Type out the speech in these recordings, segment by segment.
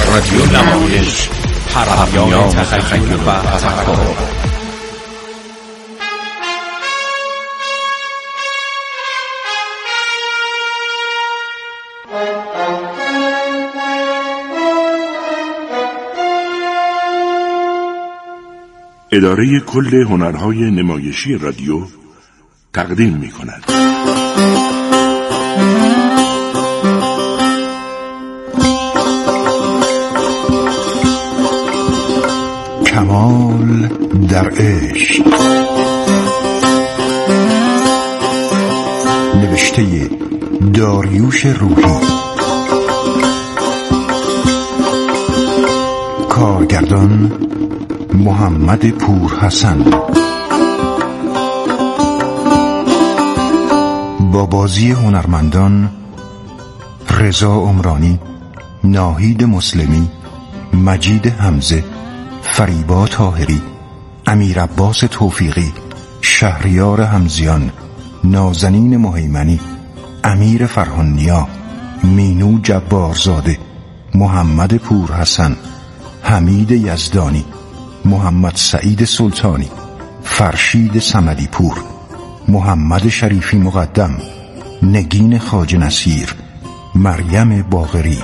رادیو نمایش، پیام تخیل و تفکر. اداره کل هنرهای نمایشی رادیو تقدیم می‌کند. کمال در عشق، نوشته داریوش روحی، کارگردان محمد پورحسن، با بازی هنرمندان رضا عمرانی، ناهید مسلمی، مجید حمزه، فریبا طاهری، امیر عباس توفیقی، شهریار حمزیان، نازنین مهیمنی، امیر فرهانیا، مینو جبارزاده، محمد پورحسن، حمید یزدانی، محمد سعید سلطانی، فرشید صمدی پور، محمد شریفی مقدم، نگین خواجه نصیر، مریم باقری.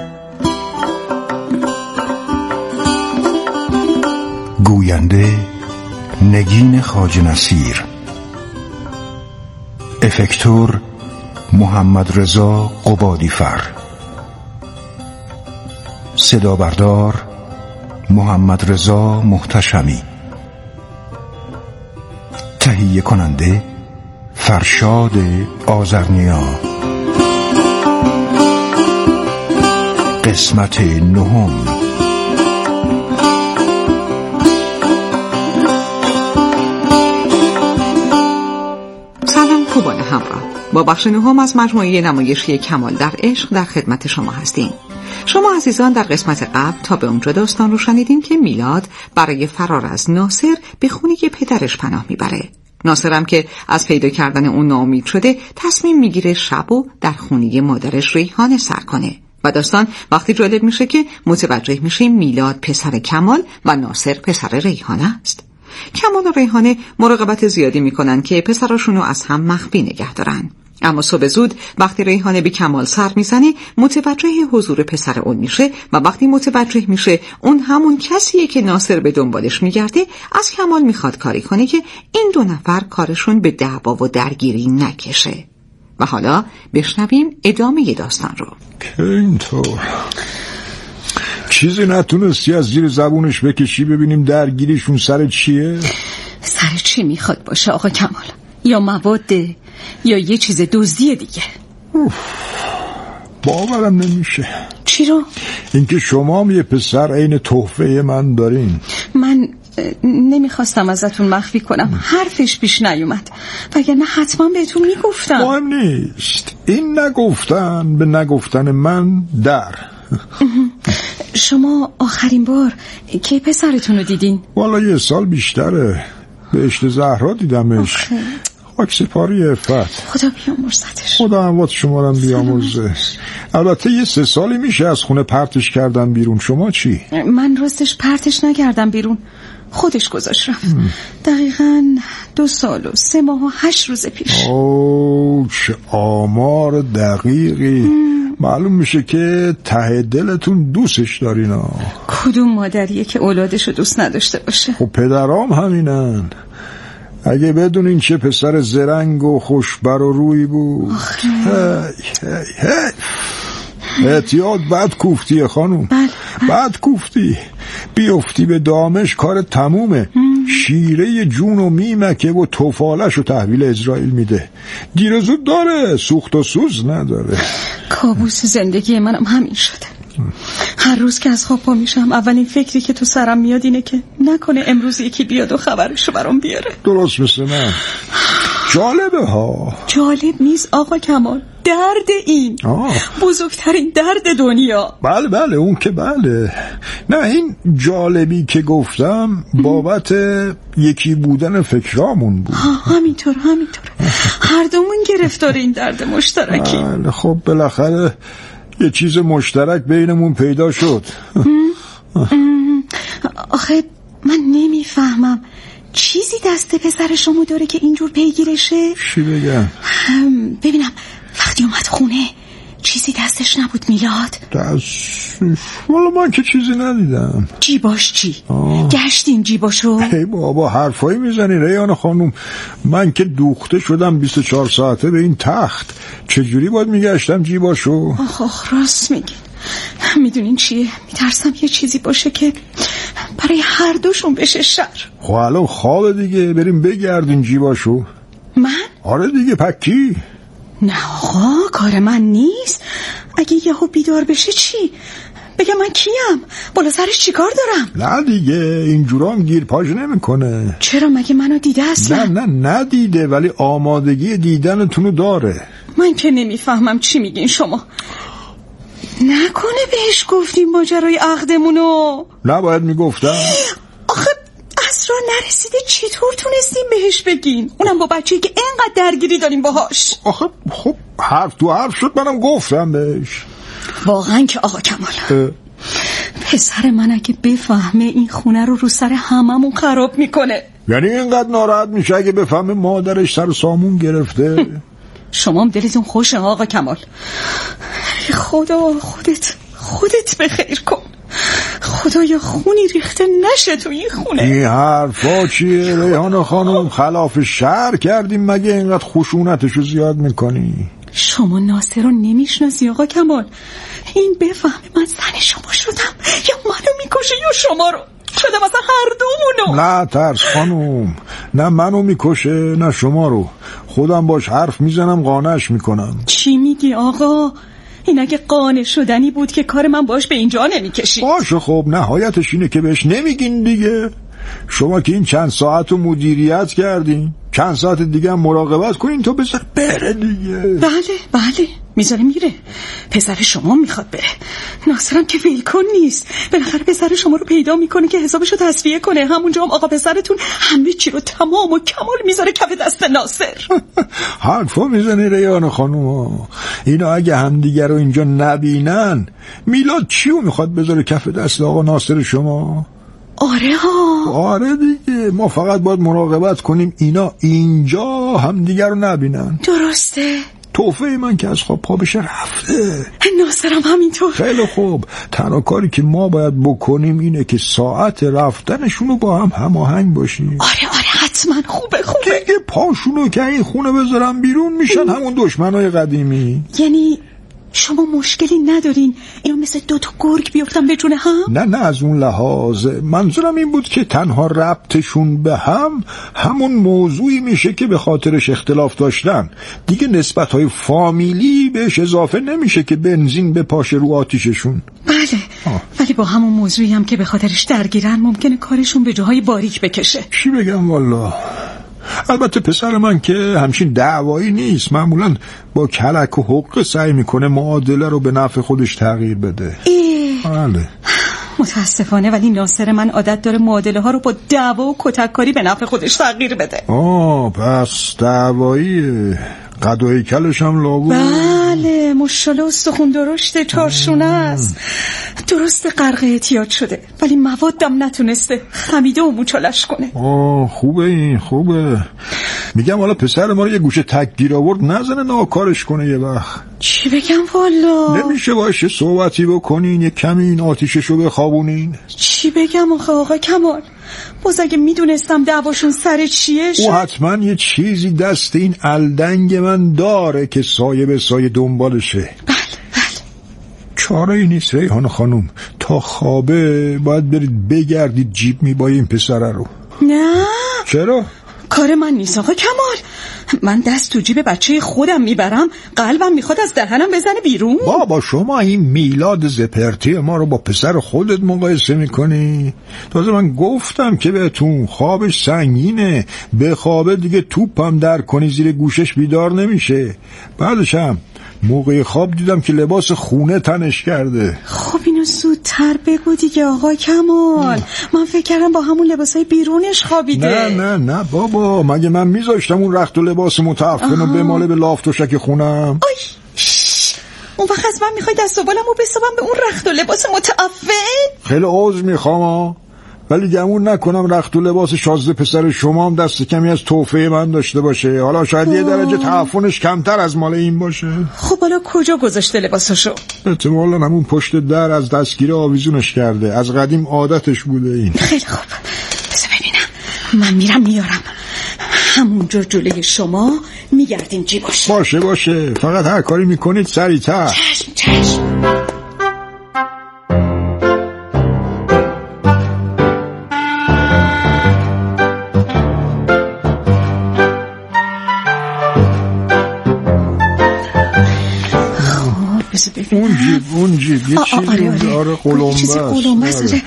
گوینده نگین خواجه نصیر، افکتور محمد رضا قبادیفر، صدا بردار محمد رضا محتشمی، تهیه کننده فرشاد آذرنیا. قسمت نهم. سلام خوبان همراه، با بخش نهم از مجموعه نمایشی کمال در عشق در خدمت شما هستیم. شما عزیزان در قسمت قبل تا به اونجا داستان رو شنیدین که میلاد برای فرار از ناصر به خونه پدرش پناه میبره. ناصرم که از پیدا کردن اون ناامید شده تصمیم میگیره شبو در خونه مادرش ریحانه سر کنه و داستان وقتی جالب میشه که متوجه میشه میلاد پسر کمال و ناصر پسر ریحانه است. کمال و ریحانه مراقبت زیادی میکنن که پسراشونو از هم مخفی نگه دارن. اما صبح زود وقتی ریحانه به کمال سر میزنه متوجه حضور پسر اون میشه و وقتی متوجه میشه اون همون کسیه که ناصر به دنبالش میگرده، از کمال میخواد کاری کنه که این دو نفر کارشون به دعوا و درگیری نکشه. و حالا بشنویم ادامه داستان رو. که اینطور چیزی نتونستی از زیر زبونش بکشی ببینیم درگیریشون سر چیه؟ سر چی میخواد باشه آقا کمال؟ یا مواده یا یه چیز دزدی دیگه. باورم نمیشه. چی رو؟ اینکه شما هم یه پسر عین تحفه من دارین. من نمیخواستم ازتون مخفی کنم، حرفش پیش نیومد، وگرنه حتما بهتون میگفتم. مهم نیست، این نگفتن به نگفتن من در. شما آخرین بار کی پسرتون رو دیدین؟ والا یه سال بیشتره، بهشت زهرا دیدمش. خاک سپاری عفت. خدا بیامرزتش. خدا اموات شما رو بیامرزه. البته یه 3 سالی میشه از خونه پرتش کردم بیرون. شما چی؟ من راستش پرتش نکردم بیرون، خودش گذاشت رفت. دقیقاً 2 سال و 3 ماه و 8 روز پیش. اوه چه آمار دقیقی. معلوم میشه که ته دلتون دوستش دارین. کدوم مادریه که اولادشو دوست نداشته باشه؟ خب پدرام همینن. اگه بدونین چه پسر زرنگ و خوشبر و روی بود. احتیاط بد کوفتی خانوم. بد کوفتی، بیفتی به دامش کار تمومه. شیره جون و میمکه و توفالش رو تحویل اسرائیل میده. گیر و زود داره، سوخت و سوز نداره. کابوس زندگی منم همین شده. هر روز که از خواب پا میشم اولین فکری که تو سرم میاد اینه که نکنه امروز یکی بیاد و خبرشو برام بیاره. درست مثل من. جالبه ها. جالب نیست آقا کمال، درد این بزرگترین درد دنیا. بله اون که بله. نه این جالبی که گفتم بابت یکی بودن فکرامون بود. همینطور هر دومون گرفتار این درد مشترکی. بله خب بالاخره یه چیز مشترک بینمون پیدا شد. آخه من نمیفهمم چیزی دست پسر شما داره که اینجور پیگیرشه؟ چی بگم؟ ببینم وقتی اومد خونه چیزی دستش نبود میلاد؟ دستش؟ والا من که چیزی ندیدم. جیباش چی؟ گشتین جیباشو؟ ای بابا حرفایی میزنی ریحانه خانوم، من که دوخته شدم 24 ساعته به این تخت، چجوری باید میگشتم جیباشو؟ آخ راست میگین. میدونین چیه؟ میترسم یه چیزی باشه که برای هر دوشون بشه شر. خب الان خواب دیگه، بریم بگردین جیباشو. من؟ آره دیگه پکی. نه آقا کار من نیست. اگه یهو بیدار بشه چی؟ بگم من کیم؟ بالا سرش چیکار دارم؟ نه دیگه اینجورام گیر پاش نمیکنه. چرا مگه منو دیده اصلا؟ نه ندیده، ولی آمادگی دیدنتونو داره. من که نمیفهمم چی میگین شما. نکنه بهش گفتیم ماجرای عقدمونو؟ نباید میگفتم. آخه اسرار نرسیده چطور تونستیم بهش بگین؟ اونم با بچه‌ای که اینقدر درگیری داریم باهاش. آخه خب حرف تو حرف شد، منم گفتم بهش. واقعا که آقا کمال پسر من اگه بفهمه این خونه رو سر هممون خراب میکنه. یعنی اینقدر ناراحت میشه اگه بفهمه مادرش سر سامون گرفته؟ شما هم دلتون خوشه آقا کمال. خدا خودت بخیر کن. خدایا خونی ریخته نشه تو این خونه. این حرفا چیه ریحانه خانم؟ خلاف شهر کردیم مگه اینقدر خشونتشو زیاد میکنی؟ شما ناصر رو نمیشناسی آقا کمال. این بفهمه من زن شما شدم یا منو میکشه یا شما رو. شده مثلا هر دومونو. نه ترس خانم، نه منو میکشه نه شما رو. خودم باش حرف میزنم قانعش میکنم. چی میگی آقا؟ این اگه قانع شدنی بود که کار من باش به اینجا نمیکشید. باشه خب نهایتش اینه که بهش نمیگین دیگه. شما که این چند ساعت رو مدیریت کردین، چند ساعت دیگه هم مراقبت کنین تو بذار بره دیگه. بله میذاره میره. پسر شما میخواد بره. ناصرم که ویلکن نیست. بالاخره پسر شما رو پیدا میکنه که حسابشو تصفیه کنه. همونجا هم آقا پسرتون همه چی رو تمام و کمال میذاره کف دست ناصر. حرفا میزنی ریحانه خانوم. اینا اگه همدیگه رو اینجا نبینن میلاد چیو میخواد بذاره کف دست آقا ناصر شما؟ آره دیگه، ما فقط باید مراقبت کنیم اینا اینجا همدیگه رو نبینن. درسته. توفه من که از خواب پا بشه رفته. ناصرم همینطور. خیلی خوب، تنها کاری که ما باید بکنیم اینه که ساعت رفتنشونو با هم هماهنگ باشیم. آره حتما. خوبه دیگه پاشونو که این خونه بذارم بیرون میشن همون دشمنای قدیمی. یعنی شما مشکلی ندارین اینا مثل دوتا گرگ بیفتن به جون هم؟ نه از اون لحاظ، منظورم این بود که تنها ربطشون به هم همون موضوعی میشه که به خاطرش اختلاف داشتن. دیگه نسبت‌های فامیلی بهش اضافه نمیشه که بنزین بپاشه رو آتیششون. بله ولی با همون موضوعی هم که به خاطرش درگیرن ممکنه کارشون به جاهای باریک بکشه. چی بگم والا. البته پسر من که همچین دعوایی نیست، معمولا با کلک و حقه سعی میکنه معادله رو به نفع خودش تغییر بده. بله متاسفانه ولی ناصر من عادت داره معادله ها رو با دعوا و کتککاری به نفع خودش تغییر بده. پس دعوایی قدوی کلش هم لابود. بله مشاله استخون درشته چارشونه است. درست غرق اعتیاد شده ولی موادم نتونسته خمیده و موچالش کنه. خوبه. میگم حالا پسر ما رو یه گوشه تکگیر آورد نزنه ناکارش کنه یه وقت. چی بگم والا؟ نمیشه باشه صحبتی بکنین یه کمی این آتیششو بخوابونین؟ چی بگم آقا کمال؟ باز اگه میدونستم دعواشون سر چیه او حتما یه چیزی دست این الدنگ من داره که سایه به سایه دنبالشه. بله چاره ای نیست ریحانه خانوم، تا خوابه باید برید بگردید جیب میبایی این پسره رو. نه چرا؟ کار من نیست آقا کمال. من دست تو جیب بچه خودم میبرم قلبم میخواد از دهنم بزنه بیرون. بابا شما این میلاد زپرتی ما رو با پسر خودت مقایسه میکنی؟ تازه من گفتم که بهتون خوابش سنگینه، به خوابه دیگه توپم در کنی زیر گوشش بیدار نمیشه. بعدش هم موقع خواب دیدم که لباس خونه تنش کرده. خب اینو زودتر بگو دیگه آقا کمال. من فکر کردم با همون لباسای بیرونش خوابیده. نه بابا، مگه من میذاشتم اون رخت و لباس متعفن و بماله به لاف و شک خونم؟ اون وقت از من میخوای دست و بالمو بسابم به اون رخت و لباس متعفن؟ خیلی عذر میخوام، ولی گمون نکنم رخت و لباس شازده پسر شما هم دست کمی از تحفه من داشته باشه. حالا شاید یه درجه تعفنش کمتر از مال این باشه. خب حالا کجا گذاشته لباساشو؟ احتمالاً همون پشت در از دستگیره آویزونش کرده. از قدیم عادتش بوده این. خیلی خوب، بذار ببینم. من میرم میارم. همونجا جلوی شما میگردیم جیباش. باشه فقط هر کاری میکنید سریع‌تر. چشم. اون جیب یه چیزی آره قلمبه است.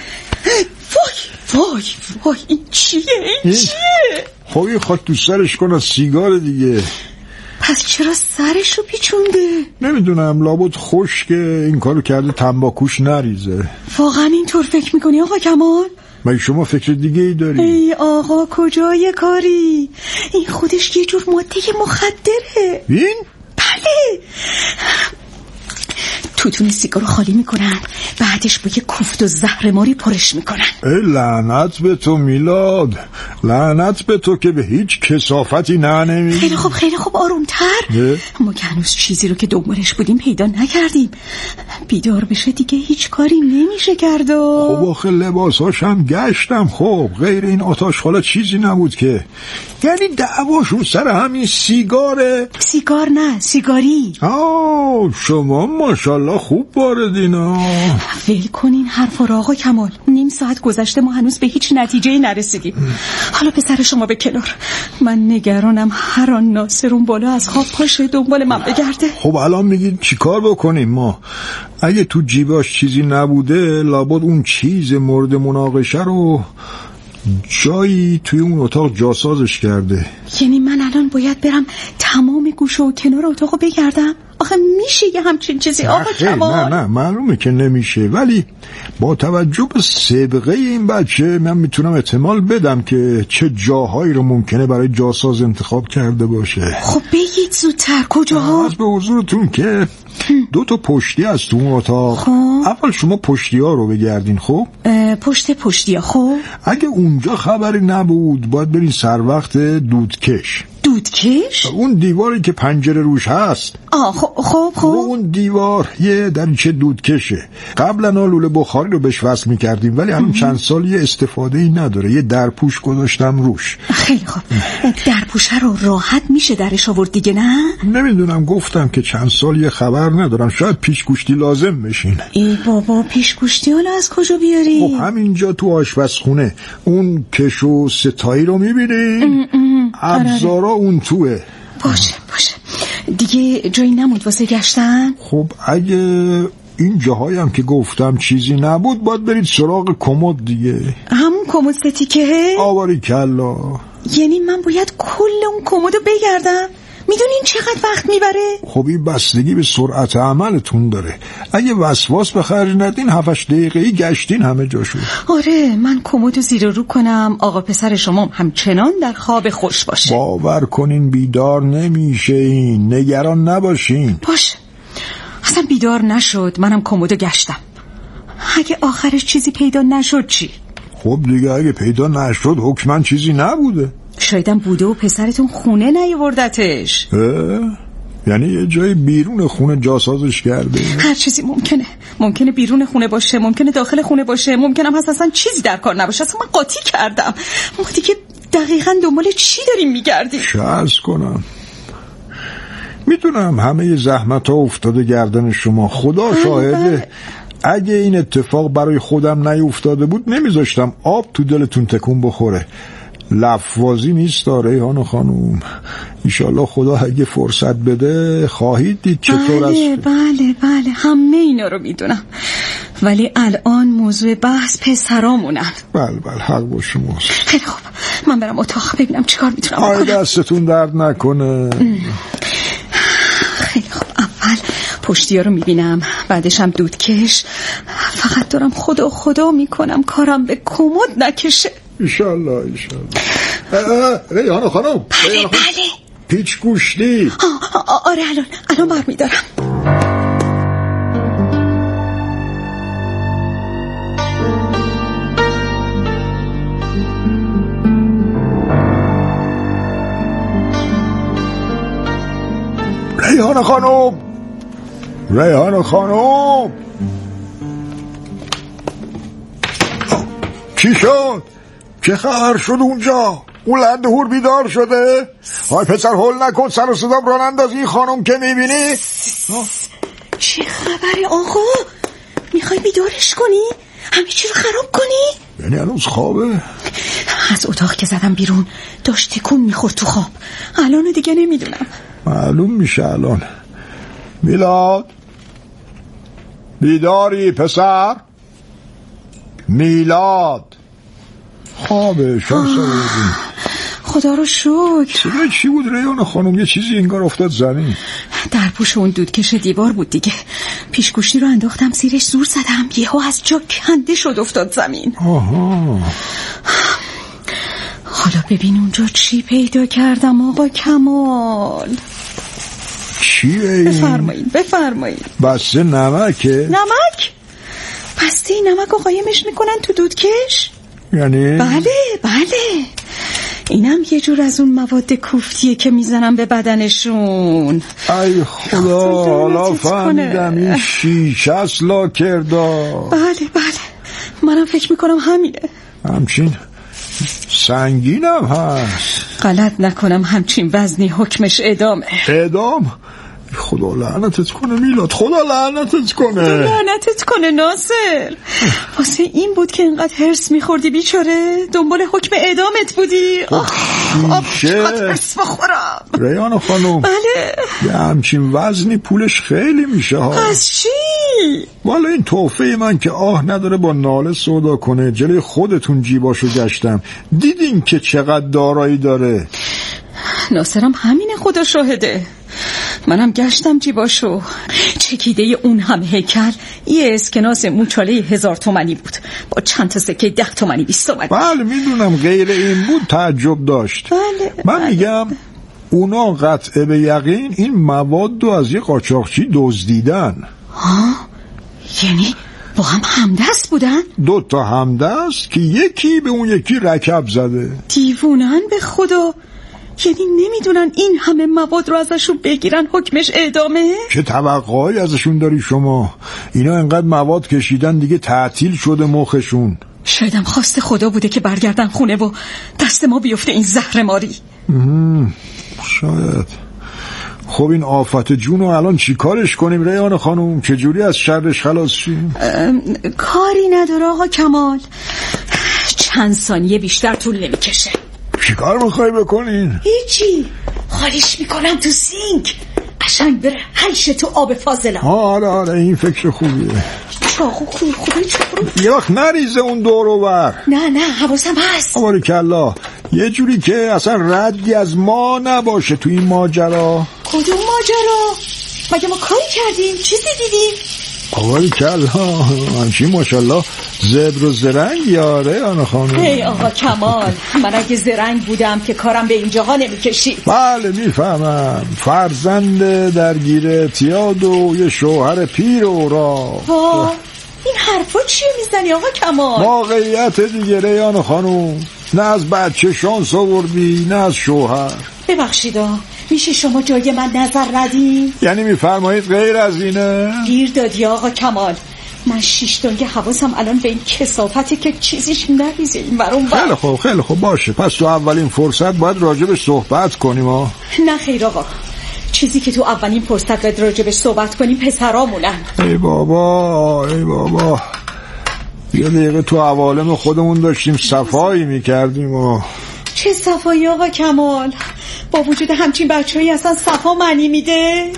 وای این چیه؟ خب این خواهد تو سرش کنه سیگار دیگه. پس چرا سرشو پیچونده؟ نمیدونم، لابد خشکه این کارو کرده تنباکوش نریزه. واقعا اینطور فکر میکنی آقا کمال؟ مگه شما فکر دیگه ای داری؟ ای آقا کجای کاری؟ این خودش یه جور ماده مخدره. این؟ بله، توتون سیگارو خالی میکنن، بعدش با یه کوفت و زهرماری پرش میکنن. لعنت به تو میلاد، لعنت به تو که به هیچ کثافتی نمیگی. خیلی خوب آرومتر. ما که هنوز چیزی رو که دنبالش بودیم پیدا نکردیم. بیدار بشه دیگه هیچ کاری نمیشه کرد. خب آخه لباساش هم گشتم. خب غیر این آتش خالا چیزی نبود که. یعنی دعواشون سر همین سیگاره؟ سیگار نه، سیگاری. شما ماشاءالله خوب واردینا. ول کنین حرفا رو آقا کمال. نیم ساعت گذشته ما هنوز به هیچ نتیجه‌ای نرسیدیم. حالا پسر شما به کنار. من نگرانم هر آن ناصر اون بالا از خواب پاشه دنبال من بگرده. خب الان میگید چی کار بکنیم ما؟ اگه تو جیباش چیزی نبوده لابد اون چیز مورد مناقشه رو جایی توی اون اتاق جاسازش کرده. یعنی من الان باید برم تمام گوشه و کنار اتاقو بگردم؟ آخه میشه یه همچین چیزی آقا کمال؟ نه معلومه که نمیشه، ولی با توجه به سابقه این بچه من میتونم احتمال بدم که چه جاهایی رو ممکنه برای جاساز انتخاب کرده باشه. خب بگید زودتر کجاها؟ از به حضورتون که 2 پشتی از تو اون اتاق. خب اول شما پشتی ها رو بگردین. خب پشتی ها. خب اگه اونجا خبری نبود باید برین سر وقت دودکش. اون دیواری که پنجره روش هست. خب اون دیوار یه دریچه دودکشه. قبلا لوله بخاری رو بهش وصل می‌کردیم ولی الان چند سال یه استفاده‌ای نداره. یه درپوش گذاشتم روش. خیلی خوب. درپوشه رو راحت میشه درش آورد دیگه نه؟ نمیدونم، گفتم که چند سال یه خبر ندارم، شاید پیشگوشتی لازم بشین. ای بابا پیشگوشتی حالا از کجا بیاری؟ خب همینجا تو آشپزخونه اون کش و ستایی رو می‌بینی؟ ابزارا اون توه. باشه دیگه جایی نمود واسه گشتن؟ خب اگه این جاهایی هم که گفتم چیزی نبود باید برید سراغ کمد دیگه. همون کمد ستیکه؟ آواری کلا. یعنی من باید کل اون کمدو بگردم؟ میدونین چقدر وقت میبره؟ خب این بستگی به سرعت عملتون داره. اگه وسواس به خرج ندین 7-8 دقیقه‌ای گشتین همه جاشو. آره من کمدو زیر رو کنم آقا پسر شما همچنان در خواب خوش باشه. باور کنین بیدار نمیشه این. نگران نباشین. باشه اصلا بیدار نشد، منم کمدو گشتم. اگه آخرش چیزی پیدا نشد چی؟ خب دیگه اگه پیدا نشد حکماً چیزی نبوده. شایدم بوده و پسرتون خونه نیاوردتش. یعنی یه جای بیرون خونه جاسازش کرده؟ هر چیزی ممکنه بیرون خونه باشه، ممکنه داخل خونه باشه، ممکنه هم اصلا چیزی در کار نباشه. اصلا من قاطی کردم. ما دیگه دقیقاً دنبال چی داریم میگردیم؟ شرط کنم میدونم همه زحمت ها افتاده گردن شما، خدا شاهده. اگه این اتفاق برای خودم نیفتاده بود نمیذاشتم آب تو دلتون تکون بخوره. لفظی نیست ریحان خانوم. انشالله خدا اگه فرصت بده خواهید دید چطور است. بله همه اینا رو میدونم، ولی الان موضوع بحث پسرامونن. بله حق با شماست. خیلی خوب من برم اتاق ببینم چیکار میتونم بکنم. دستتون درد نکنه. خیلی خوب اول پشتیا رو میبینم، بعدش هم دودکش. فقط دارم خدا میکنم کارم به کمد نکشه. ایشالله ریحان خانم. بله پیچ گوشتی. آره الان برمیدارم. ریحانه خانم، ریحانه خانم، چی شد؟ چه خبر شد اونجا؟ اون لنده هور بیدار شده؟ های پسر هول نکن، سر و صدام ران انداز. این خانم که میبینی؟ چه خبره آقا؟ میخوای بیدارش کنی؟ همه چی رو خراب کنی؟ یعنی هنوز خوابه؟ از اتاق که زدم بیرون داشت تکون میخورد تو خواب. الان دیگه نمیدونم. معلوم میشه الان. میلاد، بیداری پسر؟ میلاد خوابه. خدا رو شکر. صدای چی بود ریحانه خانم؟ یه چیزی انگار افتاد زمین. در پوش اون دودکش دیوار بود دیگه. پیشگوشتی رو انداختم زیرش، زور زدم، یهو از جا کنده شد افتاد زمین. آها. حالا ببین اونجا چی پیدا کردم آقا کمال. چیه این؟ بفرمایید. بسته نمکه؟ نمک؟ بسته نمک رو قایمش میکنن تو دودکش؟ یعنی؟ بله اینم یه جور از اون مواد کوفتیه که میزنم به بدنشون. ای خدا، حالا فهمیدم این شیشه است لاکردا. بله منم فکر میکنم همینه. همچین سنگینم هست. غلط نکنم همچین وزنی حکمش اعدامه. اعدام؟ خدا لعنتت کنه میلاد، خدا لعنتت کنه. ناصر. واسه این بود که اینقدر هرس میخوردی بیچاره؟ دنبال حکم اعدامت بودی؟ چقدر هرس بخورم. ریحانه خانم، بله. یه همچین وزنی پولش خیلی میشه ها. از چی؟ والا این تحفه من که آه نداره با ناله سودا کنه. جلوی خودتون جیباشو گشتم، دیدین که چقدر دارایی داره. ناصرم همینه، خدا شاهده. منم گشتم جیباشو، چکیده اون هم هیکل یه اسکناس موچاله 1000 تومانی بود با چند تا سکه 10 تومانی 20 تومانی. بله میدونم، غیر این بود تعجب داشت. من میگم اونا قطعه به یقین این مواد رو از یه قاچاقچی دزدیدن. ها؟ یعنی با هم همدست بودن؟ 2 تا همدست که یکی به اون یکی رکب زده. دیوونن به خدا. یعنی نمیدونن این همه مواد رو ازشون بگیرن حکمش اعدامه؟ چه توقعی ازشون داری شما؟ اینا انقدر مواد کشیدن دیگه تعطیل شده مخشون. شایدم خواست خدا بوده که برگردن خونه و دست ما بیفته این زهر ماری. شاید. خب این آفت جون رو الان چی کارش کنیم ریحانه خانم؟ چجوری از شرش خلاص شیم؟ کاری نداره آقا کمال، چند ثانیه بیشتر طول نمیکشه. چی کار میخوای بکنین؟ هیچی، خالیش میکنم تو سینک، قشنگ بره حلش تو آب فاضلاب. آره این فکر خوبیه. چاقو خوبه چاقو یه وقت نریزه اون دور و بر. نه حواسم هست. باریکلا، یه جوری که اصلا ردی از ما نباشه تو این ماجرا. کدوم ماجرا؟ مگه ما کاری کردیم؟ چیزی دیدیم؟ باریکلا، همچین ماشالله زبر و زرنگ یاره آنها خانم. ای آقا کمال، من اگه زرنگ بودم که کارم به اینجاها نمیکشید. بله میفهمم، فرزند درگیر اعتیاد و یه شوهر پیر و را. این حرفا چیه میزنی آقا کمال؟ واقعیت دیگه ریحانه خانم، نه از بچه شانس آوردی نه از شوهر. ببخشیدا، میشه شما جای من نظر ندین؟ یعنی میفرمایید غیر از اینه؟ گیر دادی آقا کمال. من 6 دنگه حواسم الان به این کثافته که چیزیش نریزه این برون بر. خیلی خوب باشه، پس تو اولین فرصت باید راجبش صحبت کنیم ها. نه خیر آقا، چیزی که تو اولین فرصت باید راجبش صحبت کنیم پسرامونن. ای بابا یه دقیقه تو عوالم خودمون داشتیم صفایی میکردیم و... چه صفایی آقا کمال؟ با وجود همچین بچه‌ای اصلا صفا معنی میده؟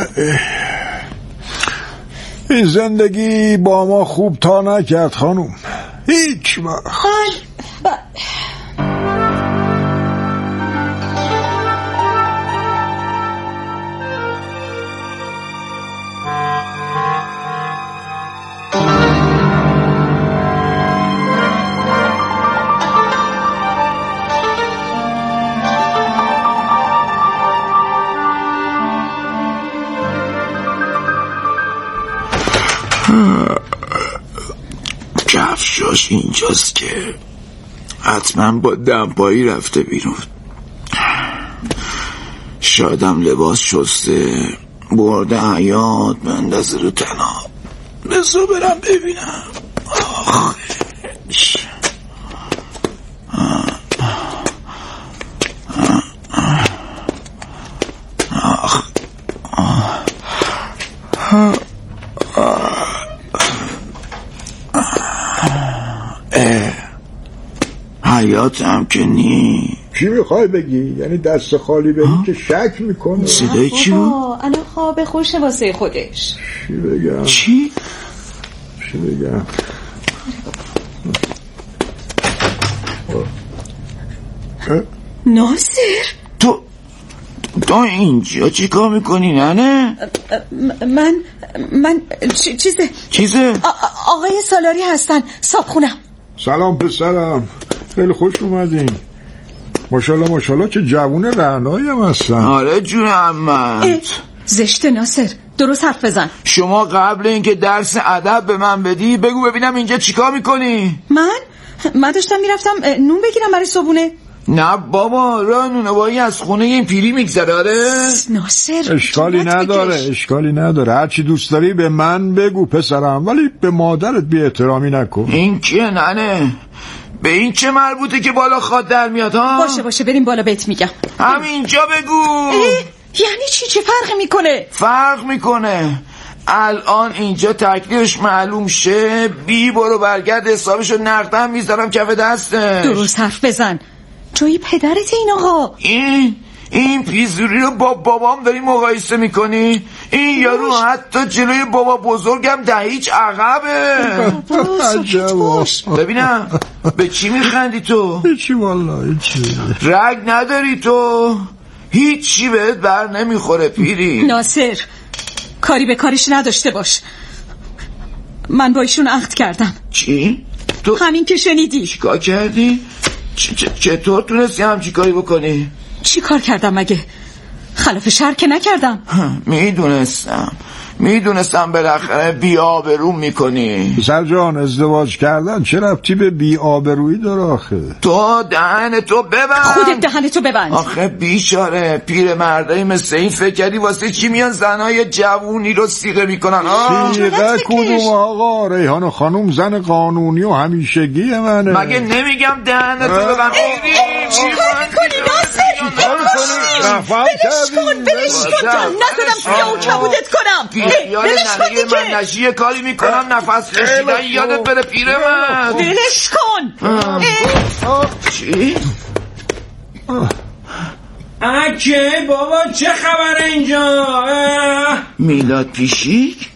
این زندگی با ما خوب تا نکرد خانوم، هیچ وقت. کفشاش اینجاست که حتما با دمپایی رفته بیرون. شایدم لباس شسته برده حیات بندازه رو تناب. بسو برم ببینم. آخش حیاتم که نی. چی میخوای بگی؟ یعنی دست خالی بری که شک میکنه. صدای چی بود؟ الان خواب خوشه واسه خودش. چی بگم؟ چی بگم؟ ناصر تو اینجا چی کار میکنی ننه؟ من چیزه آقای سالاری هستن، صابخونم. سلام پسرم، خیلی خوش اومدین. ماشاءالله چه جوون رعنایی هم هستن. آره جون عمت. زشته ناصر، درست حرف بزن. شما قبل اینکه درس ادب به من بدی بگو ببینم اینجا چیکار میکنی؟ من داشتم میرفتم نون بگیرم برای صبحونه. نه بابا، راه نونوایی از خونه این پیری میگذره. آره ناصر اشکالی نداره هر چی دوست داری به من بگو پسرم، ولی به مادرت بی احترامی نکن. این کیه ننه؟ به این چه مربوطه که بالا خواد در میاد ها؟ باشه بریم بالا بهت میگم. همینجا بگو. یعنی چه فرقی میکنه؟ فرق میکنه. الان اینجا تکلیفش معلوم شه، بی برو برگرد حسابشو نقدم میذارم کف دسته. درست حرف بزن، جایی پدرت این آقا. این پیزوری رو با بابام داری مقایسه میکنی؟ این یارو حتی جلوی بابا بزرگم ده هیچ عقبه. ببینم به چی میخندی تو؟ هیچی والله هیچی. رگ نداری تو؟ هیچی بهت بر نمیخوره پیری. ناصر کاری به کارش نداشته باش، من با ایشون عقد کردم. چی؟ تو همین که شنیدی. چیکار کردی؟ چطور تونستی همچی کاری بکنی؟ چی کار کردم مگه؟ خلاف شرع که نکردم. میدونستم بالاخره بی آبرو میکنی. پسر جان، ازدواج کردن چه ربطی به بی آبرویی داره آخه؟ تو دهنتو ببند. خودت دهنتو ببند. آخه بیچاره پیر مردایی مثل این فکر کردی واسه چی میان زنای جوونی رو سیغه میکنن؟ سیغه کدوم آقا؟ ریحان خانوم زن قانونی و همیشگی منه. مگه نمیگم دهنتو ببند؟ چی کار میکنی ناصر؟ بلش کن نزدم سیاه و کبودت کنم. یاد ننه من نشی کاری میکنم نفس کشیدن یادت بره پیر من. بلش کن. چی؟ اکه بابا چه خبره اینجا؟ میلاد پیشیک؟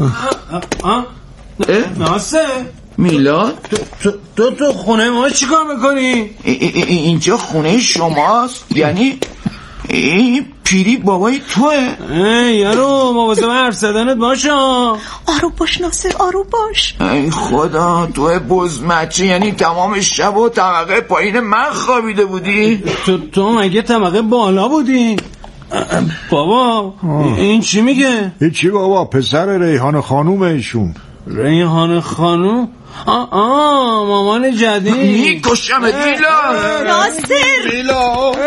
ناصر میلاد؟ تو خونه ما چی کار میکنی؟ اینجا خونه شماست؟ یعنی این پیری بابای توه؟ یارو مواظب حرف زدنت باشه. آروم باش ناصر، آروم باش. ای خدا، توه بزمچه، یعنی تمام شب و طبقه پایین من خوابیده بودی؟ تو مگه طبقه بالا بودی؟ بابا این چی میگه؟ هیچی بابا، پسر ریحان خانوم ایشون. ریحان خانوم؟ مامان جدید. میکشمت میلاد. ناصر میلاد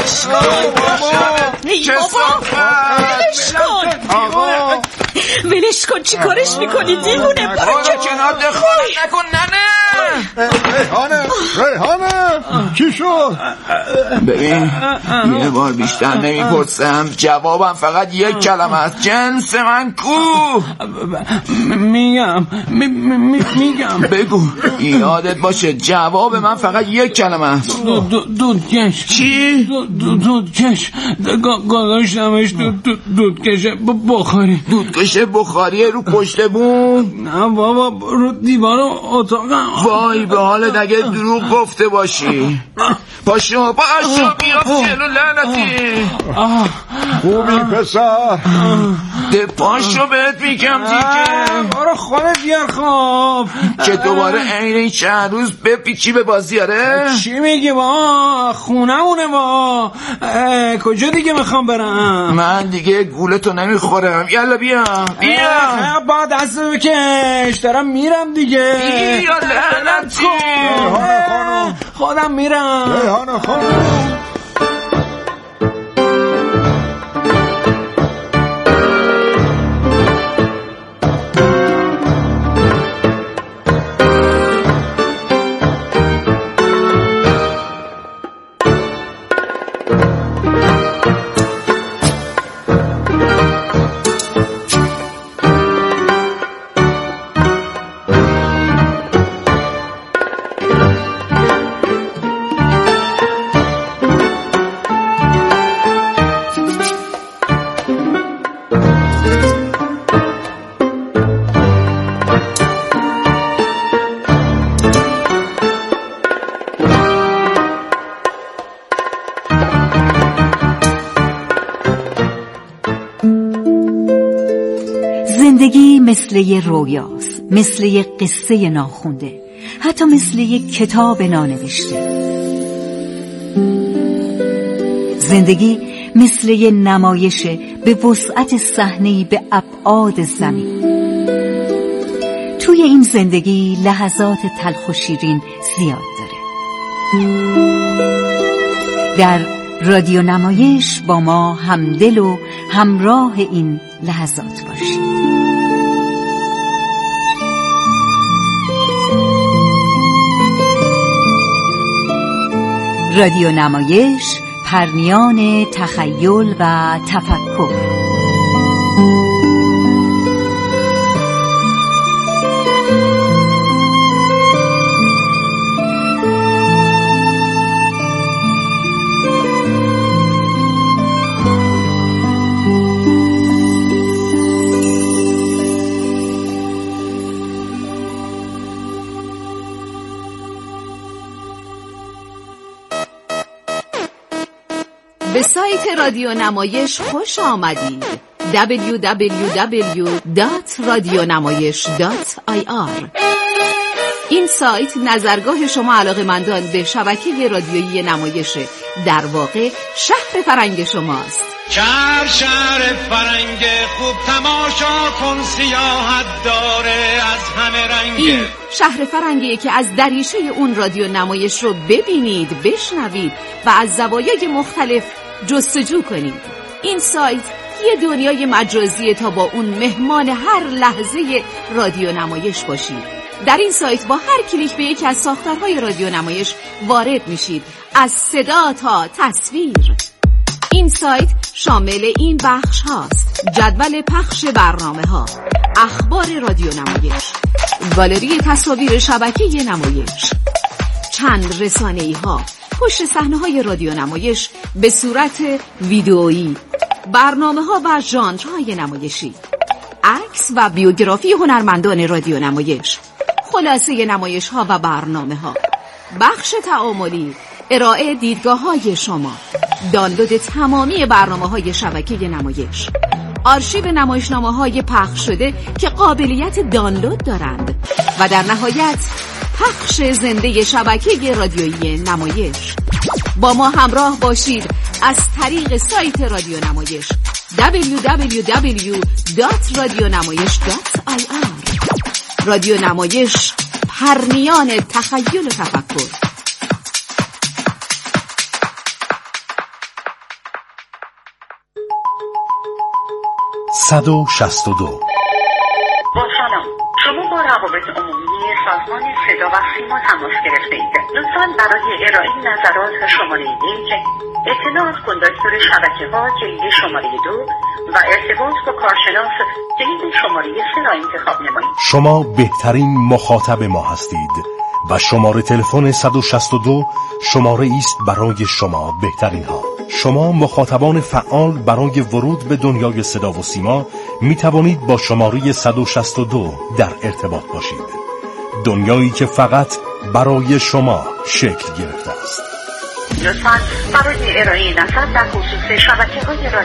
ولش کن. چی کارش میکنی دیوونه؟ برو کنار دخالت نکن ننه. ریحانه چی شد؟ ببین یه بار بیشتر نمیپرسم، جوابم فقط یک کلمه است. جنس من کو؟ میگم بگو. یادت باشه جواب من فقط یک کلمه است. دودکش. چی؟ دودکش. گذاشتمش دودکش بخاری. دودکش بخاریه رو پشت بوم؟ نه بابا، رو دیوار اتاقم. وای به حالت اگه دروغ گفته باشی. پاشو بیا جلو لعنتی. خوبی پسر؟ پاشو بهت میگم دیگه. برو خودت بیار خواب که دوباره عین این چند روز بپیچی به بازی. آره چی میگی با خونمونه با کجا دیگه میخوام برم؟ من دیگه گولتو نمیخورم. یالا بیا با دست بکش، دارم میرم دیگه. بیا لعنتی. خودم میرم. ریحان خانوم زندگی مثل یه رویاست، مثل یه قصه ناخونده، حتی مثل یه کتاب نانوشته. زندگی مثل یه نمایشه به وسعت صحنه‌ای به ابعاد زمین. توی این زندگی لحظات تلخ و شیرین زیاد داره. در رادیو نمایش با ما همدل و همراه این لحظات باشید. رادیو نمایش، پرنیان تخیل و تفکر. به سایت رادیو نمایش خوش آمدید. www.radionamayish.ir. این سایت نظرگاه شما علاقه‌مندان به شبکه رادیویی نمایشه، در واقع شهر فرنگ شماست. شهر فرنگ خوب تماشا کن، سیاحت داره از همه رنگ. این شهر فرنگیه که از دریچه اون رادیو نمایش رو ببینید، بشنوید و از زوایای مختلف جستجو کنید. این سایت یه دنیای مجازیه تا با اون مهمان هر لحظه رادیو نمایش باشید. در این سایت با هر کلیک به یکی از ساختارهای رادیو نمایش وارد میشید، از صدا تا تصویر. این سایت شامل این بخش هاست: جدول پخش برنامه ها، اخبار رادیو نمایش، گالری تصاویر شبکه نمایش، چند رسانه‌ای ها، پشت صحنه های رادیو نمایش به صورت ویدئویی، برنامه ها و ژانرهای نمایشی، عکس و بیوگرافی هنرمندان رادیو نمایش، خلاصه نمایش ها و برنامه ها، بخش تعاملی، ارائه دیدگاه های شما، دانلود تمامی برنامه های شبکه نمایش، آرشیو نمایشنامه های پخش شده که قابلیت دانلود دارند و در نهایت پخش زنده شبکه رادیویی نمایش. با ما همراه باشید از طریق سایت رادیو نمایش www.radionamayish.ir. رادیو نمایش، پرنیان تخیل و تفکر. با سلام، شما با روابط عمومی سازمان صدا و سیما تماس گرفته اید. لطفاً برای ارائه نظرات شماره 1 اطلاعات کندکتور شبکه ها کلید شماره 2 و ارتباط با کارشناس کلید شماره 3 را انتخاب نمایید. شما بهترین مخاطب ما هستید و شماره تلفن 162 شماره است برای شما بهترین ها. شما مخاطبان فعال برای ورود به دنیای صدا و سیما می توانید با شماره 162 در ارتباط باشید. دنیایی که فقط برای شما شکل گرفته است. لطفاً برای ارائه نظر در خصوص شبکه‌های رادیو